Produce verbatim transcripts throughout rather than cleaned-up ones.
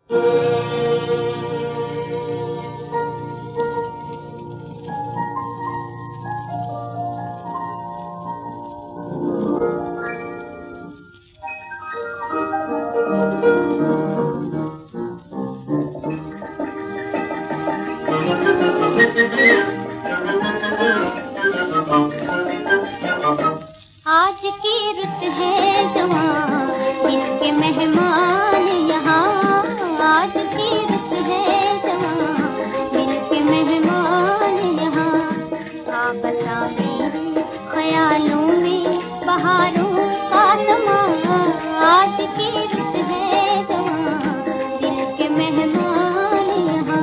आज की रुत है जवां, इसके मेहमान यहाँ। आज की रुत है जवां, इसके मेहमान यहाँ। आ बसा मेरे ख्यालों में बहारों का समा। आज की रुत है जवां, इसके मेहमान यहाँ।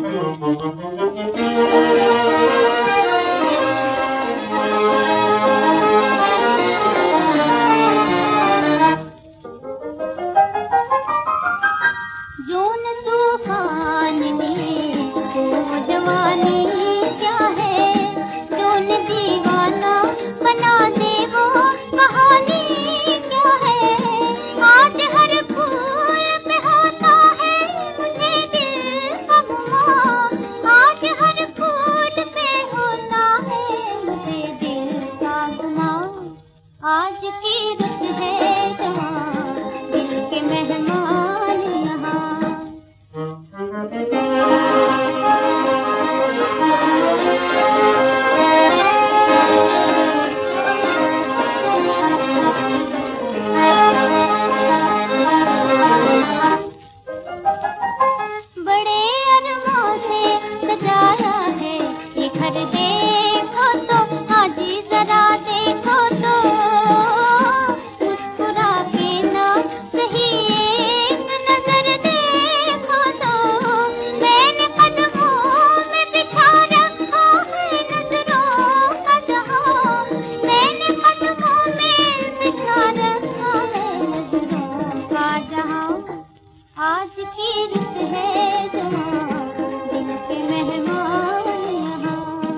जून तूफान में वो जवानी क्या है, जून दीवाना बना दे वो कहानी क्या है। आज हर फूल पे होता है मुझे दिल का गुमान। आज हर फूल पे होता है मुझे दिल का गुमान। आज की रुत है जवां, दिल के मेहमान यहाँ। बड़े अरमान से सजाया है ये घर, देखो तो हाँ जी जरा देखो तो। मुस्कुरा के ना सही एक नजर देखो तो। मैंने कदमों में बिछा रखा है नजरों का जहां। मैंने कदमों में बिछा रखा है नजरों का जहां। आज की रुत है जवां, दिल के मेहमान यहाँ।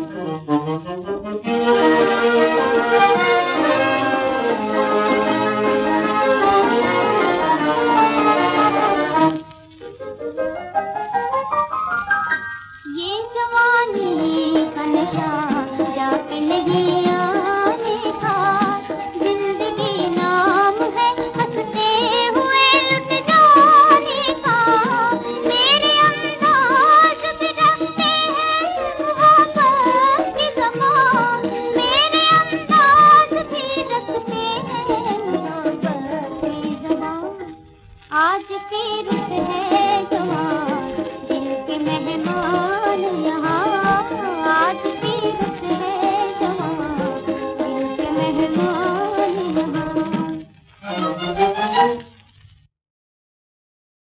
ये जवानी का नशा जाके नहीं आने का। जिंदगी नाम है हंसते हुए लुट जाने का। मेरे अंदाज भी रखते हैं मोहब्बत की ज़बान। मेरे अंदाज भी रखते हैं मोहब्बत की ज़बान। आज की रुत है जवां, दिल के मेहमान।